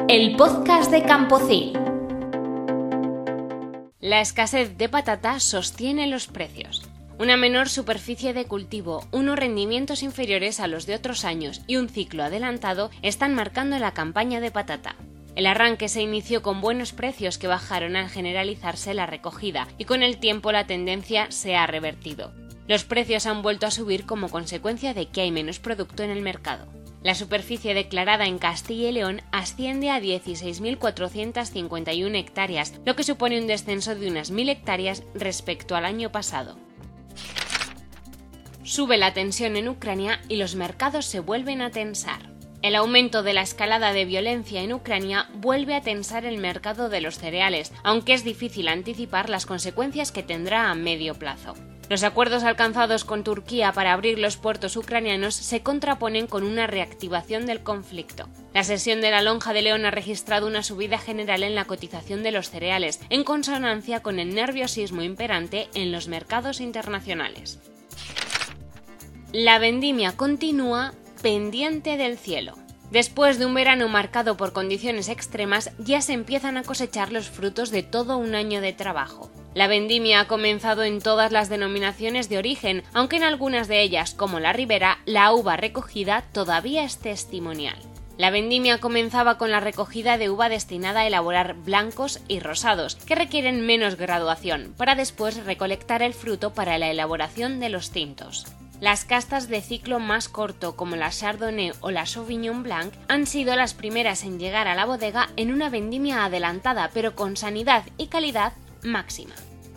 El podcast de Campocil. La escasez de patata sostiene los precios. Una menor superficie de cultivo, unos rendimientos inferiores a los de otros años y un ciclo adelantado están marcando la campaña de patata. El arranque se inició con buenos precios que bajaron al generalizarse la recogida y con el tiempo la tendencia se ha revertido. Los precios han vuelto a subir como consecuencia de que hay menos producto en el mercado. La superficie declarada en Castilla y León asciende a 16.451 hectáreas, lo que supone un descenso de unas 1.000 hectáreas respecto al año pasado. Sube la tensión en Ucrania y los mercados se vuelven a tensar. El aumento de la escalada de violencia en Ucrania vuelve a tensar el mercado de los cereales, aunque es difícil anticipar las consecuencias que tendrá a medio plazo. Los acuerdos alcanzados con Turquía para abrir los puertos ucranianos se contraponen con una reactivación del conflicto. La sesión de la Lonja de León ha registrado una subida general en la cotización de los cereales, en consonancia con el nerviosismo imperante en los mercados internacionales. La vendimia continúa pendiente del cielo. Después de un verano marcado por condiciones extremas, ya se empiezan a cosechar los frutos de todo un año de trabajo. La vendimia ha comenzado en todas las denominaciones de origen, aunque en algunas de ellas, como la Ribera, la uva recogida todavía es testimonial. La vendimia comenzaba con la recogida de uva destinada a elaborar blancos y rosados, que requieren menos graduación, para después recolectar el fruto para la elaboración de los tintos. Las castas de ciclo más corto, como la Chardonnay o la Sauvignon Blanc, han sido las primeras en llegar a la bodega en una vendimia adelantada, pero con sanidad y calidad máxima.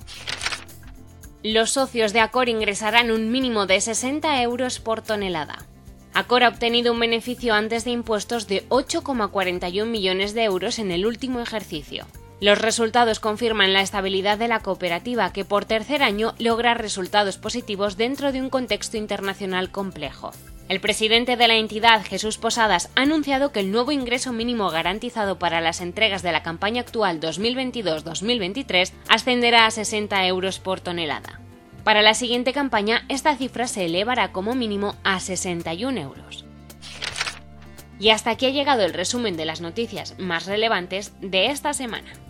Los socios de Accor ingresarán un mínimo de 60 euros por tonelada. Accor ha obtenido un beneficio antes de impuestos de 8,41 millones de euros en el último ejercicio. Los resultados confirman la estabilidad de la cooperativa, que por tercer año logra resultados positivos dentro de un contexto internacional complejo. El presidente de la entidad, Jesús Posadas, ha anunciado que el nuevo ingreso mínimo garantizado para las entregas de la campaña actual 2022-2023 ascenderá a 60 euros por tonelada. Para la siguiente campaña, esta cifra se elevará como mínimo a 61 euros. Y hasta aquí ha llegado el resumen de las noticias más relevantes de esta semana.